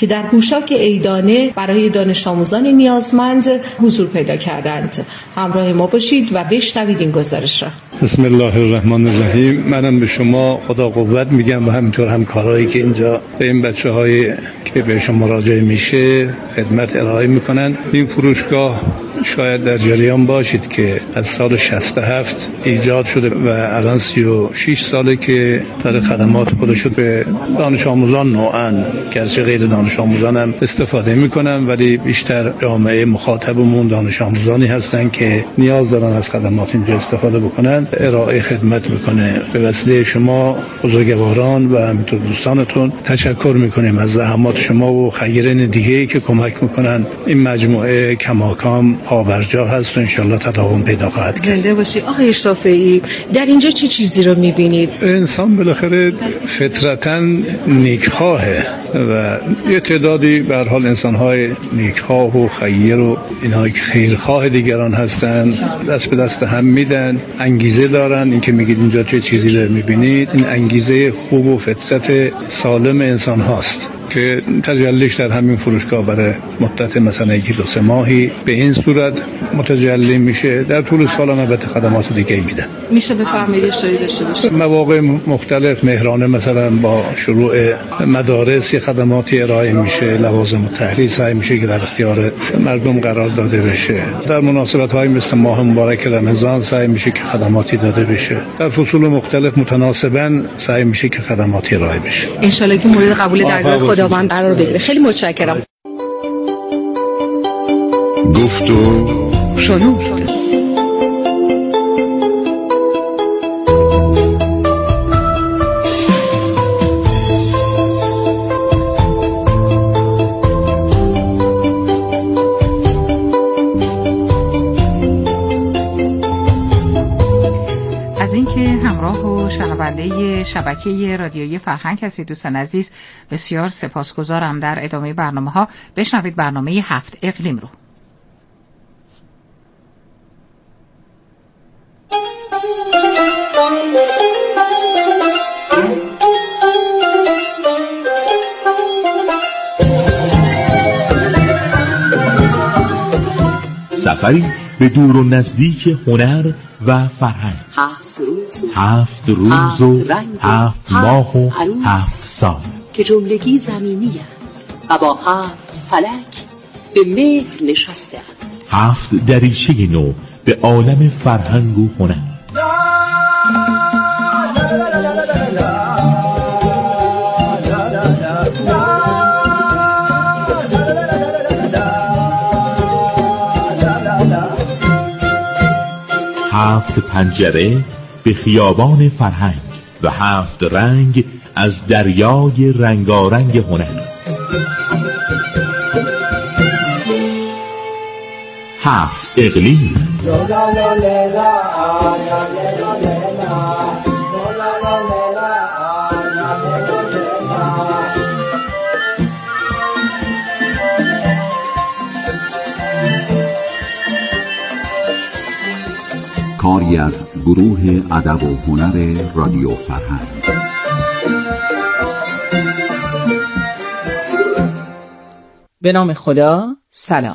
که در پوشاک عیدانه برای دانش آموزان نیازمند حضور پیدا کردند. همراه ما باشید و بشنوید این گزارش را. بسم الله الرحمن الرحیم. منم به شما خدا قوت میگم و همینطور همکارایی که اینجا به این بچه‌های که به شما مراجعه میشه خدمت ارائه میکنن. این فروشگاه شاید در جریان باشید که از سال 67 ایجاد شده و الان 36 ساله که در خدمات خودش به دانش آموزان نوعاً گرچه غیر دانش آموزان هم استفاده میکنن، ولی بیشتر جامعه مخاطبمون دانش آموزانی هستن که نیاز دارن از خدمات اینجا استفاده بکنن. ارائه خدمت میکنه. به وسیله شما بزرگواران و همینطور دوستانتون تشکر میکنیم از زحمات شما و خیرین دیگه‌ای که کمک میکنن. این مجموعه کماکان پابرجا هست و انشالله تداوم پیدا خواهد کرد. زنده باشی. آقای اشرافی، در اینجا چه چیزی رو میبینید؟ انسان بالاخره فطرتاً نیکخواهه و یه تعدادی به هر حال انسان‌های نیکخواه و خیر و اینها که خیرخواه دیگران هستن دست به دست هم میدن، انگیزه دارن. این که میگید اینجا چه چیزی رو میبینید، این انگیزه خوب و فطرت سالم انسان هاست که تجلیش در همین فروشگاه برای مدت مثلا 1-2 ماهی به این صورت متجلی میشه. در طول سال هم البته خدمات دیگه میدن. میشه بفرمایید اشاره داشته باشید؟ مواقع مختلف مهرانه مثلا با شروع مدارس خدماتی ارائه میشه، لوازم التحریر سعی میشه که در اختیار مردم قرار داده بشه. در مناسبت‌های مثل ماه مبارک رمضان سعی میشه که خدماتی داده بشه. در فصول مختلف متناسباً سعی میشه که خدماتی ارائه بشه. ان شاءالله که مورد قبول درگاه خداوند قرار بگیره. خیلی متشکرم. گفتو شنود. از اینکه همراه و شنونده شبکه رادیویی فرهنگ هستید دوستان عزیز، بسیار سپاسگزارم. در ادامه برنامه‌ها بشنوید برنامه 7 اقلیم رو. سفری به دور و نزدیک هنر و فرهنگ. 7 روز و 7 ماه و 7 سال که جملگی زمینی و با 7 فلک به مهر نشسته 7 دریچه نو به عالم فرهنگ و هنر. هفت پنجره به خیابان فرهنگ و 7 رنگ از دریای رنگارنگ هنر. 7 اقلیم. کاری از گروه ادب و هنر رادیو فرهنگ. به نام خدا. سلام.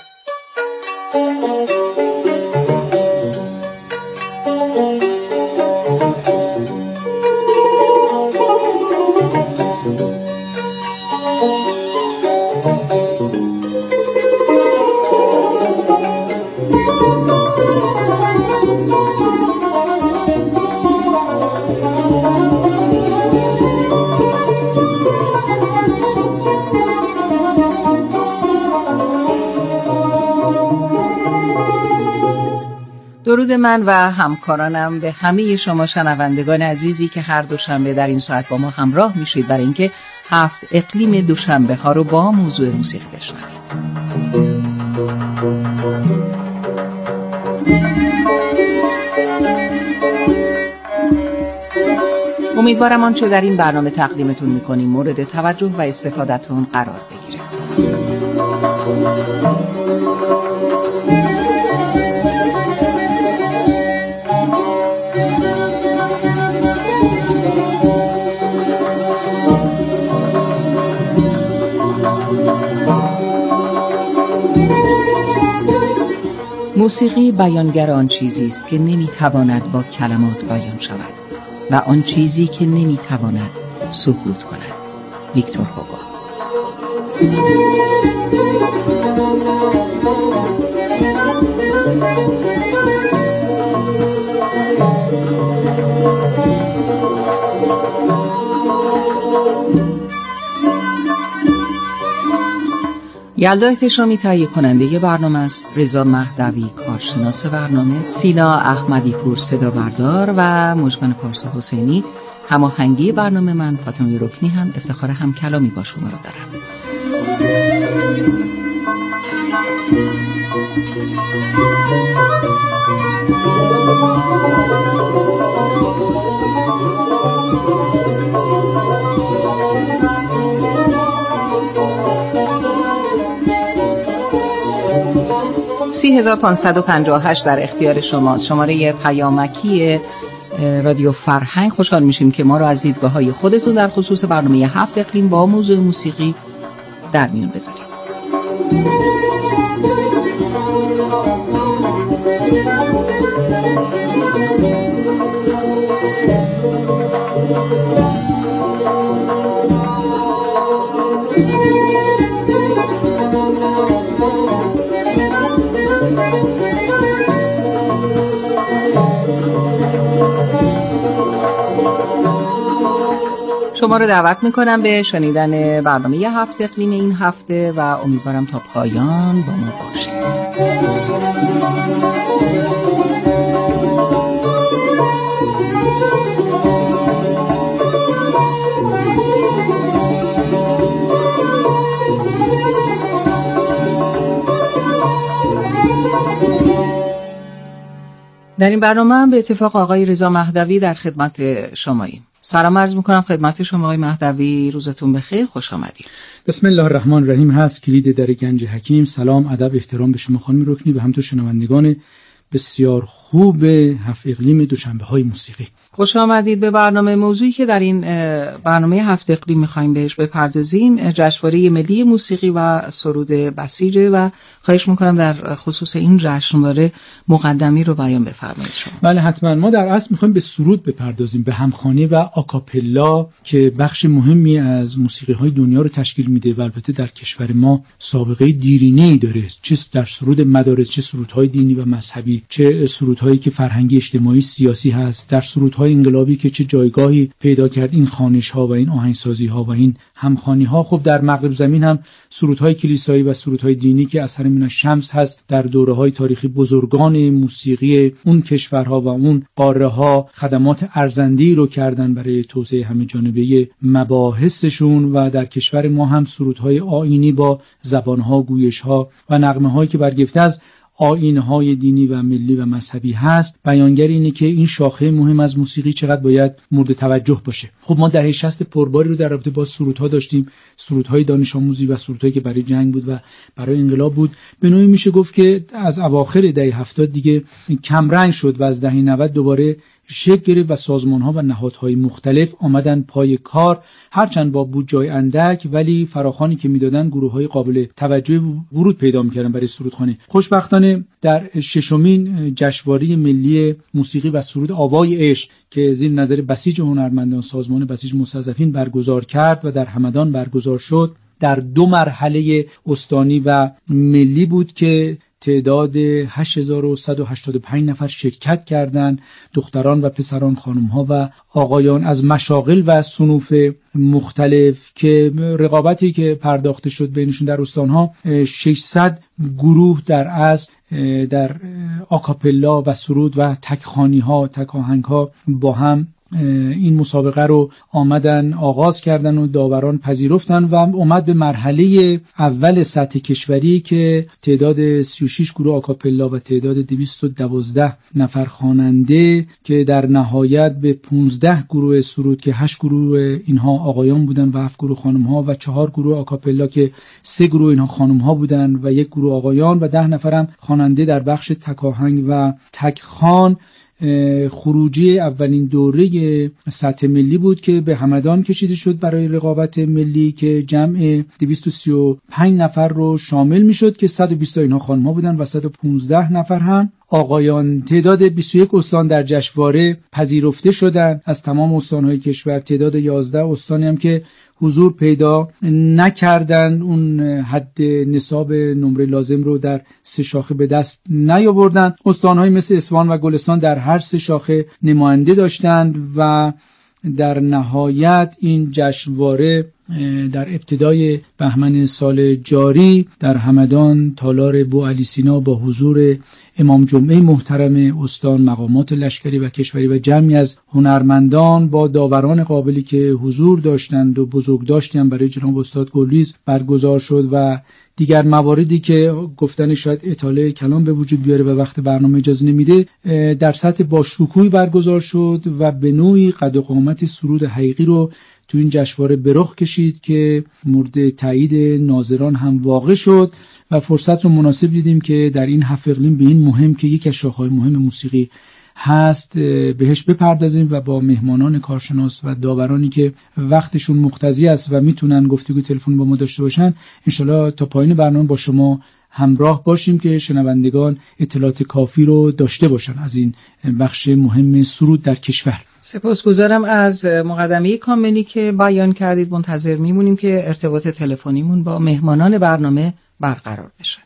درود من و همکارانم به همه شما شنوندگان عزیزی که هر دوشنبه در این ساعت با ما همراه میشید برای اینکه 7 اقلیم دوشنبه ها رو با موضوع موسیقی بشنوید. امیدوارم آنچه در این برنامه تقدیمتون میکنیم مورد توجه و استفادهتون قرار بگیره. موسیقی بیانگر آن چیزی است که نمیتواند با کلمات بیان شود و آن چیزی که نمیتواند سکوت کند. ویکتور هوگو. یلدا احتشامی تهیه کننده برنامه است، رضا مهدوی کارشناس برنامه، سینا احمدی پور صدا بردار و مژگان پارسا حسینی هماهنگی برنامه. من فاطمه رکنی هم افتخار هم کلامی با شما رو دارم. سی 1558 در اختیار شماست، شماره پیامکی رادیو فرهنگ. خوشحال میشیم که ما رو از دیدگاه‌های خودتون در خصوص برنامه 7 اقلیم با موضوع موسیقی در میون بذارید. شما رو دعوت میکنم به شنیدن برنامه 7 اقلیم این هفته و امیدوارم تا پایان با ما باشید. در این برنامه هم به اتفاق آقای رضا مهدوی در خدمت شماییم. سلام عرض میکنم خدمت شما آقای مهدوی، روزتون بخیر، خوش آمدید. بسم الله الرحمن الرحیم. هست کلید در گنج حکیم. سلام، ادب، احترام به شما خانم رکنی و همینطور شنوندگان بسیار خوب 7 اقلیم دوشنبه های موسیقی. خوش آمدید به برنامه. موضوعی که در این برنامه 7 اقلیم می‌خوایم بهش بپردازیم جشنواره ملی موسیقی و سرود بسیجه و خواهش می‌کنم در خصوص این جشنواره مقدمی رو بیان بفرمایید شما. بله حتما. ما در اصل می‌خوایم به سرود بپردازیم، به همخوانی و آکاپلا که بخش مهمی از موسیقی‌های دنیا رو تشکیل میده و البته در کشور ما سابقه دیرینه‌ای داره، چه در سرود مدارس، چه سرودهای دینی و مذهبی، چه سرودهایی که فرهنگی، اجتماعی، سیاسی هست، در سرودهای انقلابی که چه جایگاهی پیدا کرد این خوانش‌ها و این آهنگسازی‌ها و این همخوانی‌ها. خب در مغرب زمین هم سرودهای کلیسایی و سرودهای دینی که اثر من الشمس هست در دوره‌های تاریخی بزرگان موسیقی اون کشورها و اون قاره‌ها خدمات ارزنده‌ای رو کردن برای توسعه همه‌جانبه مباحثشون و در کشور ما هم سرودهای آیینی با زبان‌ها، گویش‌ها و نغمه‌هایی که برگرفته از آیین‌های دینی و ملی و مذهبی هست. بیانگر اینه که این شاخه مهم از موسیقی چقدر باید مورد توجه باشه. خب ما دهه 60 پرباری رو در رابطه با سرودها داشتیم، سرودهای دانش آموزی و سرودهایی که برای جنگ بود و برای انقلاب بود. به نوعی میشه گفت که از اواخر دهه 70 دیگه کمرنگ شد و از دهه 90 دوباره شکل گرفت و سازمان‌ها و نهادهای مختلف آمدن پای کار، هرچند با بودجه اندک ولی فراخوانی که میدادن گروه‌های قابل توجه ورود پیدا می‌کردن برای سرودخوانی. خوشبختانه در 6مین جشنواره ملی موسیقی و سرود آوای عشق که زیر نظر بسیج هنرمندان سازمان بسیج مستضعفین برگزار کرد و در همدان برگزار شد، در 2 مرحله استانی و ملی بود که تعداد 8185 نفر شرکت کردند، دختران و پسران، خانم‌ها و آقایان از مشاغل و صنوف مختلف که رقابتی که پرداخته شد بینشون در استان‌ها 600 گروه در اصل در آکاپلا و سرود و تکخوانی‌ها، تکاهنگ‌ها با هم این مسابقه رو آمدن آغاز کردن و داوران پذیرفتن و اومد به مرحله اول سطح کشوری که تعداد 36 گروه آکاپلا و تعداد 212 نفر خواننده که در نهایت به 15 گروه سرود که 8 گروه اینها آقایان بودن و 7 گروه خانم‌ها و 4 گروه آکاپلا که 3 گروه اینها خانم‌ها بودن و 1 گروه آقایان و 10 نفرم خواننده در بخش تکاهنگ و تکخوان خروجی اولین دوره سطح ملی بود که به همدان کشیده شد برای رقابت ملی که جمع 235 نفر رو شامل میشد که 120 اینها خانم‌ها بودن و 115 نفر هم آقایان. تعداد 21 استان در جشنواره پذیرفته شدند از تمام استان‌های کشور. تعداد 11 استانی هم که حضور پیدا نکردند، اون حد نصاب نمره لازم رو در 3 شاخه به دست نیاوردند. استان‌های مثل اصفهان و گلستان در هر 3 شاخه نماینده داشتند و در نهایت این جشنواره در ابتدای بهمن سال جاری در همدان تالار بوعلی سینا با حضور امام جمعه محترم استان، مقامات لشکری و کشوری و جمعی از هنرمندان با داوران قابلی که حضور داشتند و بزرگداشتی هم برای جناب استاد گلیز برگزار شد و دیگر مواردی که گفتن شاید اطاله کلام به وجود بیاره و وقت برنامه اجازه نمیده، در سطح باشکوهی برگزار شد و به نوعی قد و قامت سرود حقیقی رو تو این جشنواره به رخ کشید که مورد تایید ناظران هم واقع شد و فرصت رو مناسب دیدیم که در این 7 اقلیم به این مهم که یک از شاخه‌های مهم موسیقی هست بهش بپردازیم و با مهمانان کارشناس و داورانی که وقتشون مقتضی است و میتونن گفتگو تلفن با ما داشته باشن انشالله تا پایین برنامه با شما همراه باشیم که شنوندگان اطلاعات کافی رو داشته باشن از این بخش مهم سرود در کشور. سپاسگزارم از مقدمه کاملی که بیان کردید. منتظر میمونیم که ارتباط تلفنیمون با مهمانان برنامه برقرار بشه.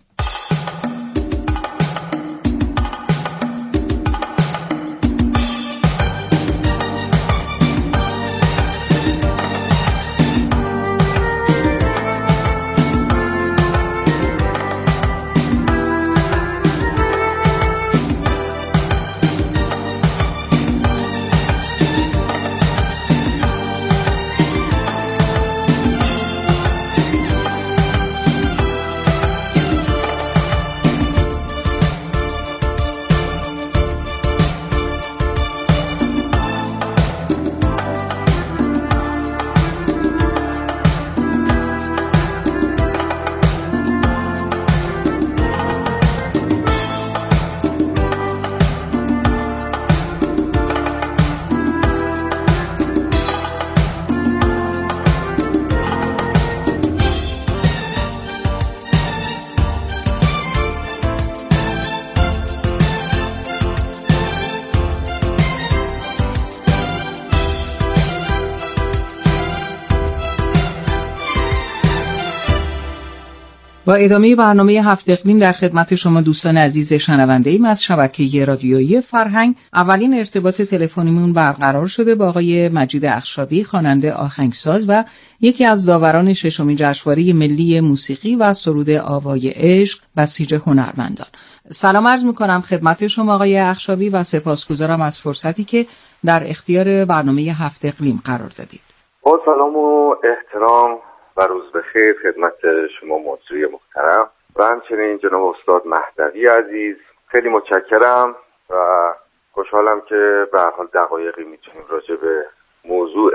با ادامه برنامه 7 اقلیم در خدمت شما دوستان عزیز شنونده ایم از شبکه رادیویی فرهنگ. اولین ارتباط تلفنیمون برقرار شده با آقای مجید اخشابی، خواننده آهنگساز و یکی از داوران 6مین جشنواره ملی موسیقی و سرود آوای عشق بسیج هنرمندان. سلام عرض می‌کنم خدمت شما آقای اخشابی و سپاسگزارم از فرصتی که در اختیار برنامه 7 اقلیم قرار دادید. با سلام و احترام و روز بخیر خدمت شما مجری محترم و همچنین جناب استاد مهدوی عزیز. خیلی متشکرم و خوشحالم که به هر حال دقایقی میتونیم راجع به موضوع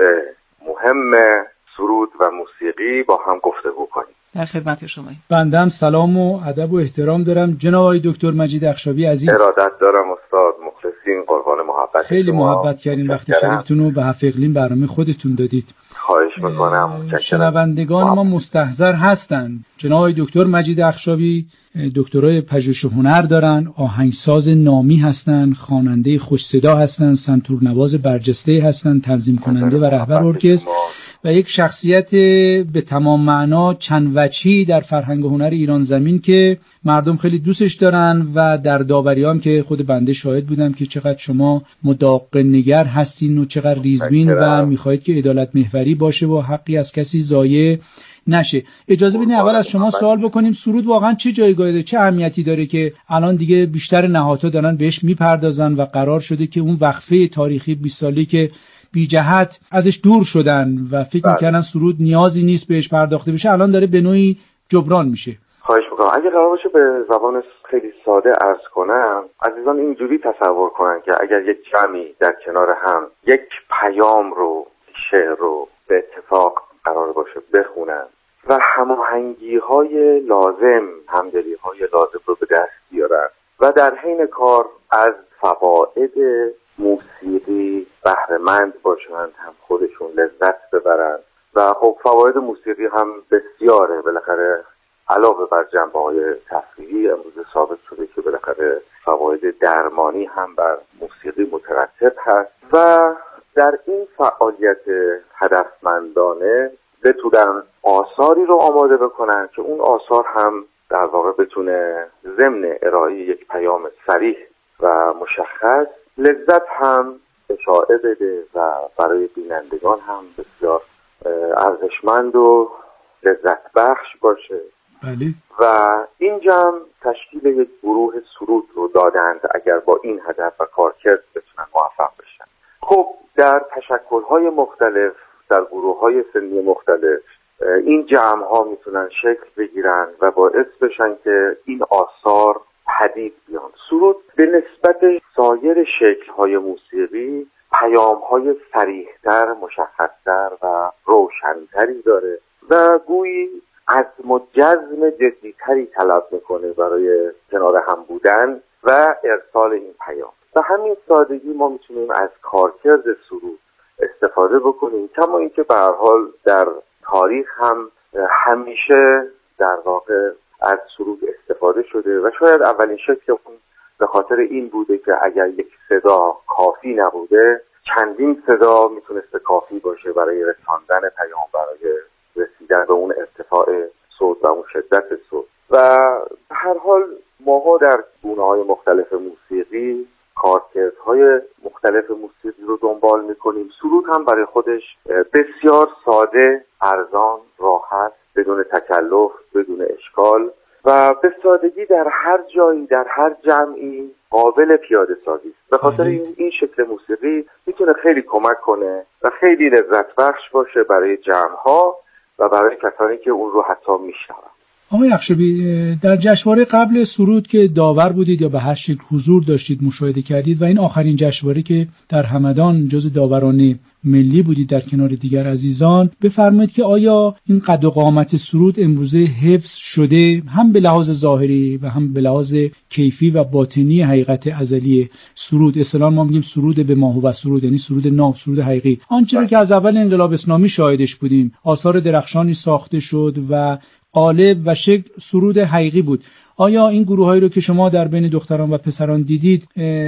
مهم سرود و موسیقی با هم گفتگو کنیم. در خدمت شما. بنده هم سلام و ادب و احترام دارم جناب آقای دکتر مجید اخشابی عزیز. ارادت دارم استاد، مخلصین، قربان محبت. خیلی محبت کردین، وقتی شریفتون رو به 7 اقلیم برنامه خودتون دادید. خواهش میکنم. شنوندگان ما مستحضر هستند جناب آقای دکتر مجید اخشابی دکترای پژوهش هنر دارن، آهنگساز نامی هستند، خواننده خوش صدا هستند، سنتورنواز برجسته هستند، تنظیم کننده و رهبر ارکستر و یک شخصیت به تمام معنا چند وجهی در فرهنگ و هنر ایران زمین که مردم خیلی دوستش دارن و در داوریام که خود بنده شاهد بودم که چقدر شما مداق نگر هستین و چقدر ریزبین و میخواهید که عدالت محوری باشه و حقی از کسی ضایع نشه. اجازه بدین اول از شما سوال بکنیم سرود واقعا چه جایگاهی داره، چه اهمیتی داره که الان دیگه بیشتر نهادها دارن بهش میپردازن و قرار شده که اون وقفه تاریخی 20 سالی که بی جهت ازش دور شدن و فکر میکنن سرود نیازی نیست بهش پرداخته بشه، الان داره به نوعی جبران میشه. خواهش میکنم. اگه قرار باشه به زبان خیلی ساده عرض کنم، عزیزان اینجوری تصور کنن که اگر یک جمعی در کنار هم یک پیام رو، شعر رو به اتفاق قرار باشه بخونن و هماهنگی‌های لازم، همدلی‌های لازم رو به دست بیارن و در حین کار از فواید موسیقی بهره‌مند باشند، هم خودشون لذت ببرند و خب فواید موسیقی هم بسیاره. بالاخره علاوه بر جنبه‌های تفریحی امروز ثابت شده که بالاخره فواید درمانی هم بر موسیقی مترتب هست و در این فعالیت هدفمندانه بتونن آثاری رو آماده بکنن که اون آثار هم در واقع بتونه ضمن ارائه یک پیام صریح و مشخص لذت هم اشاعه بده و برای بینندگان هم بسیار ارزشمند و لذت بخش باشه. بله. و این جمع تشکیل یک گروه سرود رو دادند اگر با این هدف و کارکرد بتونن موفق بشن. خب در تشکل‌های مختلف، در گروه‌های سنی مختلف این جمع‌ها میتونن شکل بگیرن و باعث بشن که این آثار پدید بیان. سرود به نسبت سایر شکل‌های موسیقی پیام‌های صریح‌تر، مشخص‌تر و روشن‌تری داره و گویی عزم و جزم جدی‌تری طلب میکنه برای کنار هم بودن و ارسال این پیام. و همین سادگی ما میتونیم از کارکرد سرود استفاده بکنیم، کما اینکه به هر حال در تاریخ هم همیشه در واقع از سرود استفاده شده و شاید اولین شکل اون به خاطر این بوده که اگر یک صدا کافی نبوده چندین صدا میتونسته کافی باشه برای رساندن پیام، برای رسیدن به اون ارتفاع صوت و اون شدت صوت. و به هر حال ماها در گونه‌های مختلف موسیقی کارکردهای مختلف موسیقی رو دنبال میکنیم. سرود هم برای خودش بسیار ساده، ارزان، راحت، بدون تکلف، بدون اشکال و به سادگی در هر جایی، در هر جمعی قابل پیاده سازی است. به خاطر این شکل موسیقی میتونه خیلی کمک کنه و خیلی لذت بخش باشه برای جمع‌ها و برای کسانی که اون رو حتی میشنون. آقای اخشبی، در جشنواره قبل سرود که داور بودید یا به هر شکل حضور داشتید، مشاهده کردید و این آخرین جشنواره که در همدان جز داوران ملی بودید در کنار دیگر عزیزان، بفرمایید که آیا این قد و قامت سرود امروزه حفظ شده، هم به لحاظ ظاهری و هم به لحاظ کیفی و باطنی حقیقت ازلی سرود؟ اصطلاحاً ما میگیم سرود به ماهو و سرود، یعنی سرود ناب، سرود حقیقی، آنچه که از اول انقلاب اسلامی شاهدش بودیم. آثار درخشانی ساخته شد و قالب و شکل سرود حقیقی بود. آیا این گروهایی رو که شما در بین دختران و پسران دیدید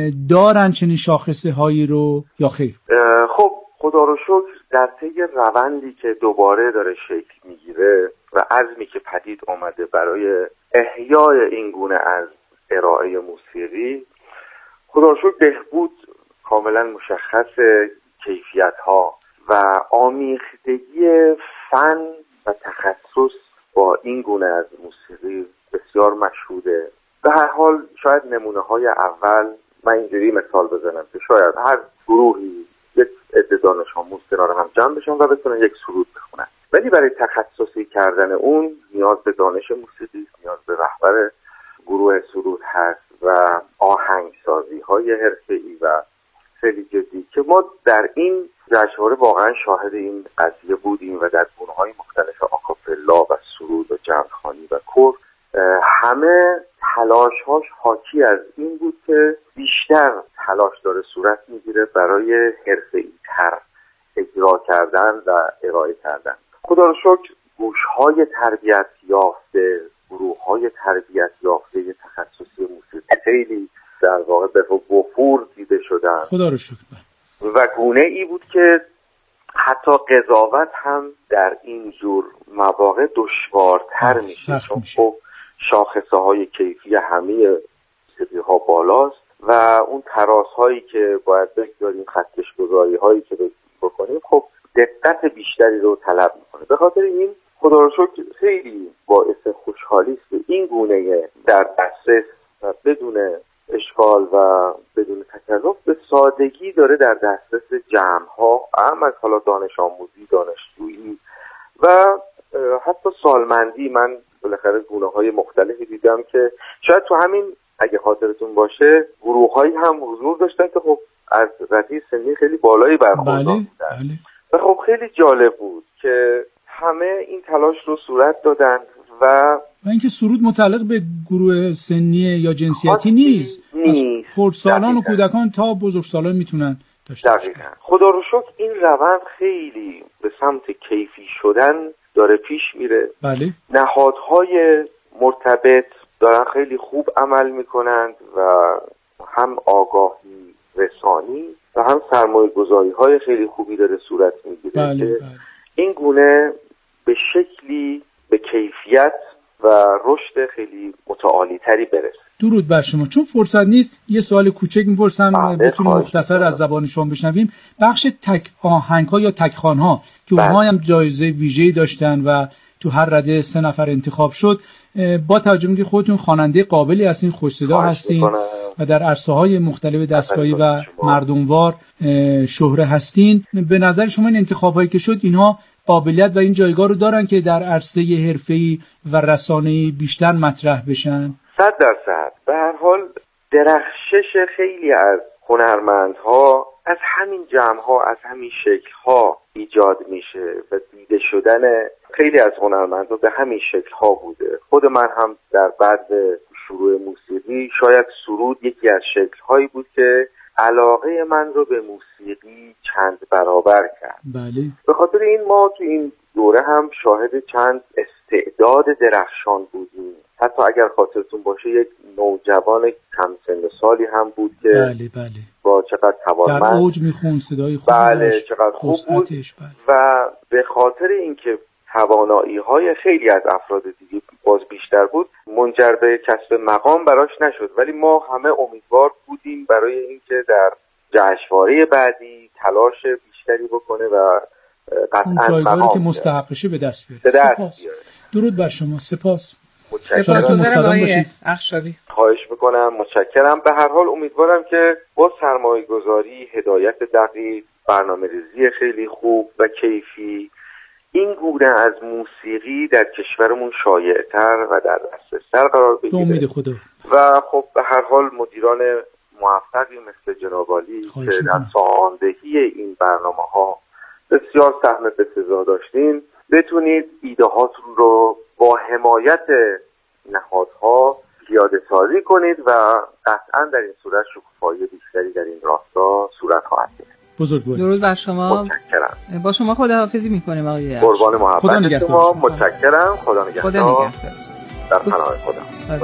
دارن چنین شاخصه هایی رو یا خیر؟ خب خدا رو شکر در طی روندی که دوباره داره شکل میگیره و عزمی که پدید آمده برای احیای این گونه از ارائه موسیقی، خدا رو شکر بهبود کاملا مشخص کیفیت ها و آمیختگی فن و تخصص با این گونه از موسیقی بسیار مشهوده. به هر حال شاید نمونه های اول من اینجوری مثال بزنم که شاید هر گروهی یک عده دانش آموز کنار هم جمع بشن و بتونن یک سرود بخونن، ولی برای تخصصی کردن اون نیاز به دانش موسیقی، نیاز به رهبر گروه سرود هست و آهنگسازی های حرفه‌ای و خیلی جدی که ما در این جشنواره واقعا شاهد این قضیه بودیم و در گونه‌های مختلف آکاپلا و سرود و جمع‌خوانی و کور همه تلاش‌هاش حاکی از این بود که بیشتر تلاش داره صورت میگیره برای حرفه‌ای‌تر اجرا کردن و ارائه کردن. خدا رو شکر گوش‌های تربیت یافته، گروه‌های تربیت یافته تخصصی موسیقی خیلی در واقع به وفور دیده شدن. خدا رو شکر. و گونه ای بود که حتی قضاوت هم در این جور مواقع دشوارتر میشه، چون خب شاخصه های کیفی همه موسیقی ها بالاست و اون تراس هایی که باید بگذاریم، خطکش گذاری هایی که بکنیم خب دقت بیشتری رو طلب میکنه. به خاطر این خدا رو شکر خیلی باعث خوشحالی است که این گونه در دسترس و بدون اشکال و بدون تکلف به سادگی داره در دسترس جمع‌ها، هم از حالا دانش آموزی، دانشجویی و حتی سالمندی. من بالاخره گونه‌های مختلفی دیدم که شاید تو همین اگه خاطرتون باشه گروه‌هایی هم حضور داشتن که خب از رده سنی خیلی بالایی برخوردار بودن و خب خیلی جالب بود که همه این تلاش رو صورت دادن و و اینکه سرود متعلق به گروه سنی یا جنسیتی نیست. خردسالان و کودکان تا بزرگسالان میتونن داشته باشن. خدا رو شکر این روند خیلی به سمت کیفی شدن داره پیش میره. بله. نهادهای مرتبط دارن خیلی خوب عمل میکنند و هم آگاهی رسانی و هم سرمایه گذاری های خیلی خوبی داره صورت میگیره. بله. این گونه به شکلی به کیفیت و رشد خیلی متعالی تری برسه. درود بر شما. چون فرصت نیست یه سوال کوچک میپرسم بتونیم مختصر از زبان شما بشنویم. بخش تک آهنگ‌ها یا تک خوان‌ها که اونها هم جایزه ویژه‌ای داشتن و تو هر رده 3 نفر انتخاب شد، با توجه به اینکه خودتون خواننده قابلی هستین، خوش صدا هستین و در عرصه‌های مختلف دستگاهی و مردموار شهره هستین، به نظر شما این انتخابایی که شد اینها قابلیت و این جایگاه رو دارن که در عرصه حرفه‌ای و رسانه‌ای بیشتر مطرح بشن؟ 100%. به هر حال درخشش خیلی از هنرمندها از همین جمع‌ها، از همین شکل‌ها ایجاد میشه و دیده شدن خیلی از هنرمندها به همین شکل‌ها بوده. خود من هم در بعد شروع موسیقی شاید سرود یکی از شکل‌هایی بود که علاقه من رو به موسیقی چند برابر کرد. بله. به خاطر این ما تو این دوره هم شاهد چند استعداد درخشان بودیم. حتی اگر خاطرتون باشه یک نوجوان کم سن سالی هم بود که بله. با چقدر توانمند در اوج میخون، صدای خوب داشت، چقدر خوب بود. و به خاطر اینکه توانایی‌های خیلی از افراد دیگه باز بیشتر بود، منجر به کسب مقام براش نشد، ولی ما همه امیدوار بودیم برای اینکه در جشنواره بعدی تلاش بیشتری بکنه و قطعاً مقام که مستحقشه به دست بیاره. سپاس. درود بر شما. سپاس. سپاسگزارم آقای اخشابی. خواهش میکنم، متشکرم. به هر حال امیدوارم که با سرمایه گذاری، هدایت دقیق، برنامه‌ریزی خیلی خوب و کیفی این گونه از موسیقی در کشورمون شایع‌تر و در دسترس‌تر قرار بگیره. امید خدا. و خب به هر حال مدیران موفقی مثل جناب عالی که در سازماندهی این برنامه‌ها بسیار سهم بسزا داشتین، بتونید ایده هاتون رو با حمایت نهادها پیاده سازی کنید و قطعا در این صورت شکوفایی بیشتری در این راستا صورت خواهد گرفت. بزرگوار. درود بر شما. متشکرم. با شما خداحافظی میکنیم آقای قربان محبت شما. متشکرم. خدا نگهدار. در پناه خدا.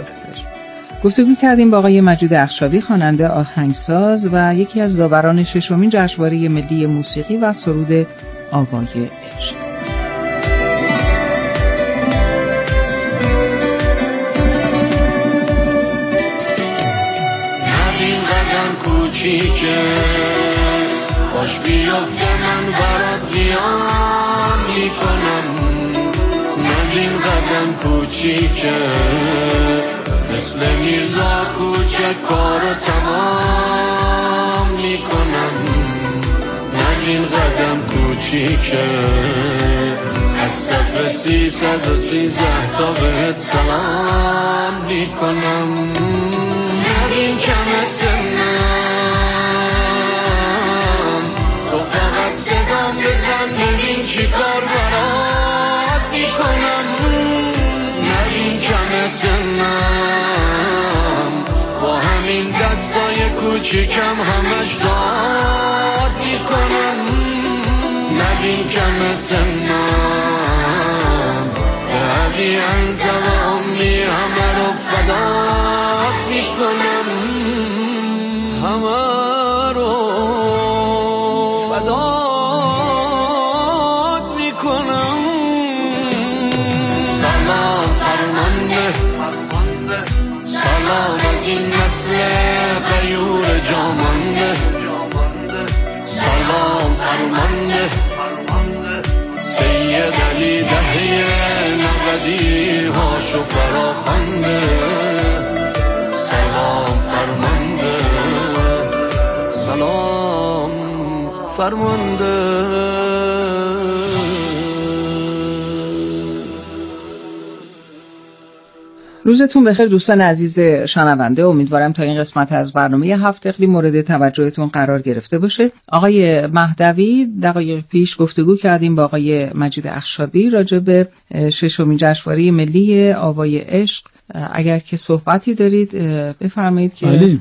گفتگو کردیم با آقای مجید اخشابی، خواننده آهنگساز و یکی از داوران 6مین جشنواره ملی موسیقی و سرود آوای عشق. همین قدم کوچیکه باش بیافته من برات قیام میکنم، همین قدم کوچیکه مثل میرزا کوچه کارو تمام میکنم، همین قدم کوچیکه از صف 313 تا بهت سلام میکنم، همین کم سنم تو فقط صدام بزن ببین چی کار برات میکنم، همین کم سنم با همین دستای کوچیکم همش داد میکنم، نبین کم سنم به علی انت و امی همه رو فدات میکنم، همه رو فدات میکنم. سلام فرمانده، سلام از این نسل غیور جامانده، سلام فرمانده سید علی دهه 90 هاشو فراخوانده، سلام فرمانده، سلام فرمانده. روزتون بخیر دوستان عزیز شنونده. امیدوارم تا این قسمت از برنامه 7 اقلیم مورد توجهتون قرار گرفته باشه. آقای مهدوی دقایق پیش گفتگو کردیم با آقای مجید اخشابی راجع به ششمین جشنواره ملی آوای عشق. اگر که صحبتی دارید بفرمایید که بله.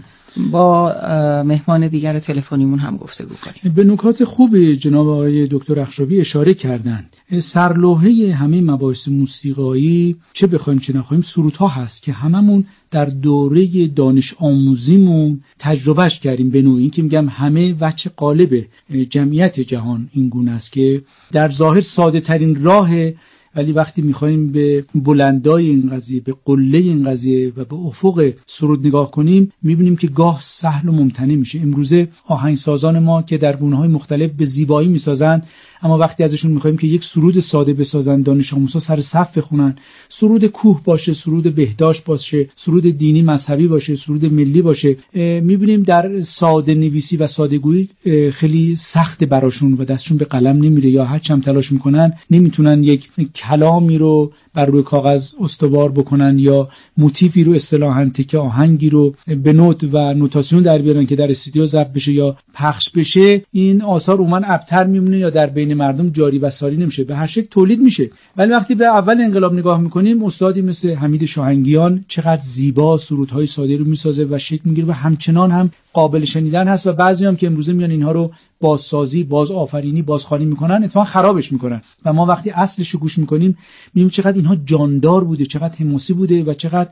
با مهمان دیگر تلفنیمون هم گفتگو کنیم. به نکات خوب جناب آقای دکتر اخشابی اشاره کردند. سرلوحه همه مباحث موسیقایی چه بخوایم چه نخوایم سرودها هست که هممون در دوره دانش آموزیمون تجربهش کردیم. به نوعی که میگم همه وجه قالب جمعیت جهان این گونه است که در ظاهر ساده ترین راه، ولی وقتی میخوایم به بلندای این قضیه، به قله این قضیه و به افق سرود نگاه کنیم، میبینیم که گاه سهل و ممتنع میشه. امروزه آهنگسازان ما که در گونه‌های مختلف به زیبایی میسازن، اما وقتی ازشون میخوایم که یک سرود ساده بسازن، دانش آموزا سر صف بخونن، سرود کوه باشه، سرود بهداشت باشه، سرود دینی مذهبی باشه، سرود ملی باشه، میبینیم در ساده نویسی و ساده‌گویی خیلی سخت براشون و دستشون به قلم نمیره، یا هر چند تلاش میکنن نمیتونن یک کلامی رو بر روی کاغذ استوار بکنن یا موتیفی رو اصطلاحاً تکه آهنگی رو به نوت و نوتاسیون در بیارن که در استودیو ضبط بشه یا پخش بشه. این آثار عموماً ابتر میمونه یا در بین مردم جاری و ساری نمیشه، به هر شکل تولید میشه. ولی وقتی به اول انقلاب نگاه میکنیم، استادی مثل حمید شاهنگیان چقدر زیبا سرودهای ساده رو میسازه و شکل میگیره و همچنان هم قابل شنیدن هست، و بعضی هم که امروزه میان اینها رو بازسازی، باز آفرینی، بازخوانی میکنن، اتفاقا خرابش میکنن. و ما وقتی اصلش رو گوش میکنیم میبینیم چقدر اینها جاندار بوده، چقدر حماسی بوده و چقدر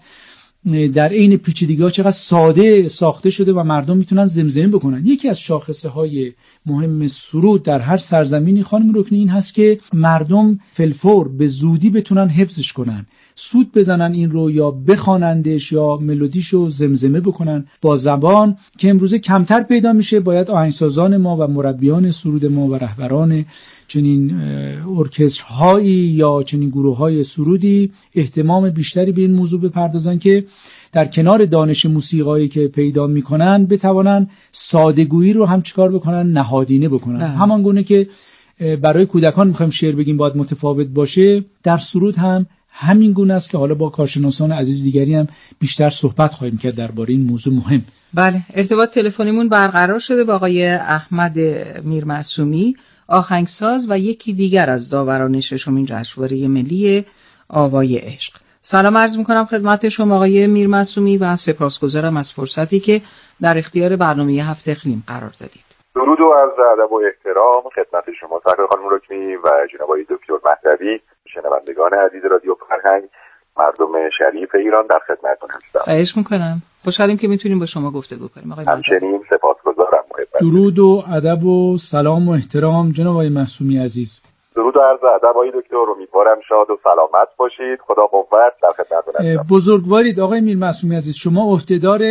در عین پیچیدگی‌ها چقدر ساده ساخته شده و مردم میتونن زمزمه بکنن. یکی از شاخصه‌های مهم سرود در هر سرزمینی خانم رکنی این هست که مردم فلفور به زودی بتونن حفظش کنن، سود بزنن این رو یا بخوانندش یا ملودیشو زمزمه بکنن با زبان، که امروزه کمتر پیدا میشه. باید آهنگسازان ما و مربیان سرود ما و رهبران چنین ارکسترهایی یا چنین گروه‌های سرودی اهتمام بیشتری به این موضوع بپردازن که در کنار دانش موسیقایی که پیدا میکنن بتوانن ساده‌گویی رو هم چیکار بکنن، نهادینه بکنن. همان گونه که برای کودکان میخوایم شعر بگیم باید متفاوت باشه، در سرود هم همین گونه است که حالا با کارشناسان عزیز دیگری هم بیشتر صحبت خواهیم کرد درباره این موضوع مهم. بله، ارتباط تلفنیمون برقرار شده با آقای احمد میرمعصومی، آهنگساز و یکی دیگر از داوران ششمین جشنواره ملی آوای عشق. سلام عرض میکنم خدمت شما آقای میرمعصومی و سپاسگزارم از فرصتی که در اختیار برنامه 7 اقلیم قرار دادید. درود و عرض ادب و احترام خدمت شما سرکار خانم رکنی و جناب آقای دکتر مهدوی، شنوندگان عزیز رادیو فرهنگ، مردم شریف ایران در خدمتتون هستم. خواهش میکنم. خوشحالیم که میتونیم با شما گفتگو کنیم آقای مهدوی. همچنین سپاسگزارم. درود و ادب و سلام و احترام جناب آقای معصومی عزیز. درود و عرض ادب آقای دکتر، امیدوارم شاد و سلامت باشید. خدا قوت. در خدمتتون هستم. بزرگوارید آقای میرمعصومی عزیز. شما عهدهدار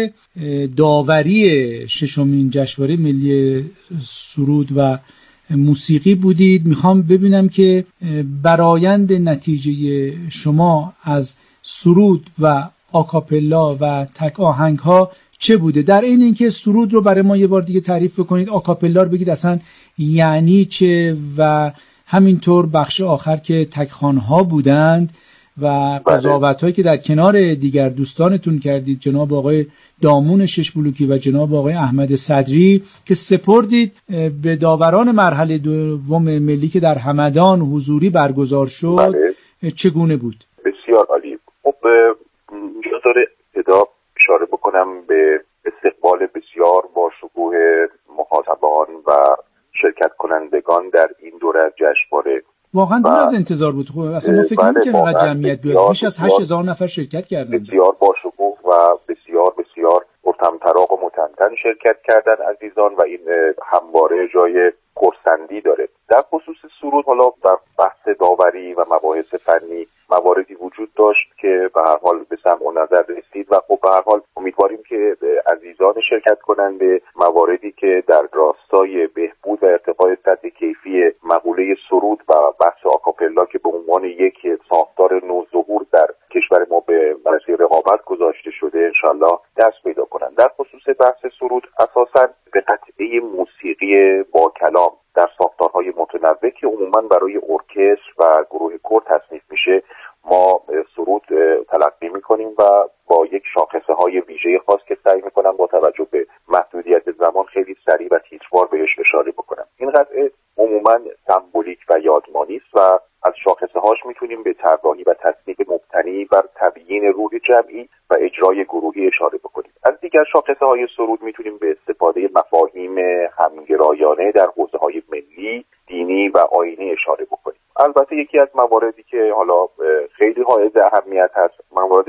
داوری ششمین جشنواره ملی سرود و موسیقی بودید. میخوام ببینم که برآیند نتیجه شما از سرود و آکاپلا و تک آهنگ ها چه بوده؟ در این اینکه سرود رو برای ما یه بار دیگه تعریف بکنید، آکاپلا رو بگید اصلا یعنی چه، و همینطور بخش آخر که تکخوان‌ها بودند و قضاوت‌هایی که در کنار دیگر دوستانتون کردید، جناب آقای دامون شش بلوکی و جناب آقای احمد صدری، که سپردید به داوران مرحله دوم ملی که در همدان حضوری برگزار شد. چگونه بود؟ بسیار عالی. خب اینجا داره ابتدا اشاره بکنم به استقبال بسیار با شکوه مخاطبان و شرکت کنندگان در این دوره از جشنواره. واقعا دور از انتظار بود. خب اصلا ما فکر نمی‌کردیم اینقدر جمعیت بیاد. بیش از 8000 نفر شرکت کردند. بسیار با شکوه و بسیار بسیار پرطمطراق و متنتن شرکت کردن عزیزان و این همواره جای خرسندی داره. در خصوص سرود، حالا در بحث داوری و مباحث فنی مواردی وجود داشت که به هر حال به سمع و نظر رسید و خب به هر حال امیدواریم که عزیزان شرکت کننده مواردی که در راستای بهبود و ارتقای سطح کیفی مقوله سرود و بحث آکاپلا که به عنوان یک ساختار نوظهور در کشور ما به مسیر رقابت گذاشته شده انشالله دست پیدا کنند. در خصوص بحث سرود اساساً به قطعه موسیقی با کلام در ساختارهای متنوع که عموماً برای ارکستر و گروه کور تصنیف میشه ما سرود تلقی میکنیم میکنیم و با یک شاخصه های ویژه خاص که سعی میکنم با توجه به محدودیت زمان خیلی سریع و تیتروار بهش اشاره بکنم. این قطعه عموما سمبولیک و یادمانی است و از شاخصه هاش میتونیم به طراحی و تصنیف مبتنی بر تبیین روح جمعی و اجرای گروهی اشاره بکنیم. از دیگر شاخصه های سرود میتونیم به استفاده مفاهیم همگرایانه در حوزه های ملی، دینی و آیینی اشاره بکنیم. البته یکی از مواردی که حالا خیلی حائز اهمیت هست موارد